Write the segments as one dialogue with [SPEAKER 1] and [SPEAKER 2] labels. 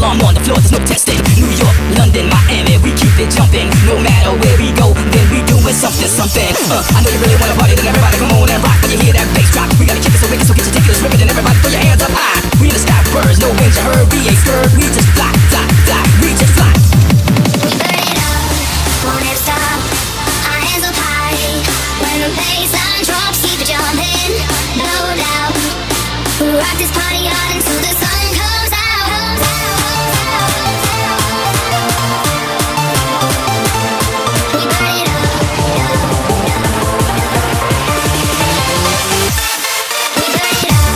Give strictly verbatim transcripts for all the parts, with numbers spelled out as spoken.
[SPEAKER 1] I'm on the floor, there's no testing. New York, London, Miami, we keep it jumping. No matter where we go, then we doing something, something. Uh, I know you really wanna party, then everybody come on and rock. When you hear that bass drop, we gotta kick it so wicked, so get your tickets ripping, and everybody throw your hands up high. We the sky birds, no wings, you heard, we ain't scared. We just fly, fly, fly, we just fly.
[SPEAKER 2] We burn it up, won't ever stop. Our hands up high. When the bassline drops, keep it jumping, no doubt. We rock this party hard until the sun comes out. We burn it up. We burn it up.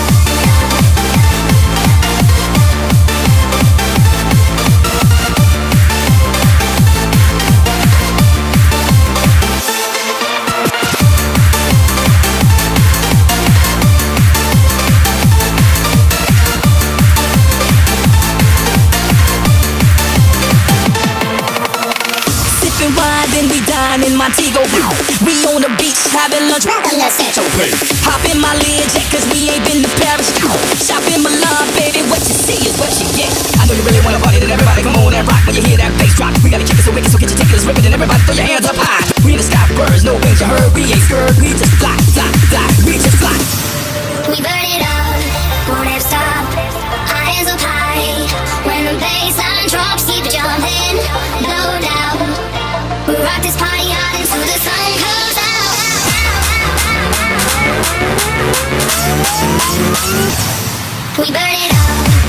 [SPEAKER 1] Sipping wine, then we dine in Montego. We on the beach, having lunch, rockin' that Sancho Pay. Hop in my Learjet, cause we ain't been to Paris. Shop in Milan, baby, what you see is what you get. I know you really wanna party, then everybody come on and rock. When you hear that bass drop, we gotta kick it so wicked, so get your tickets ripping, and everybody throw your hands up high. We the sky birds, no wings, you heard, we ain't scared. We just fly, fly, fly, we just fly.
[SPEAKER 2] We burn it up, won't ever stop. Our hands up high. When the bassline drops, keep it jumping, no doubt. We rock this party hard until the sun comes out. We burn it up.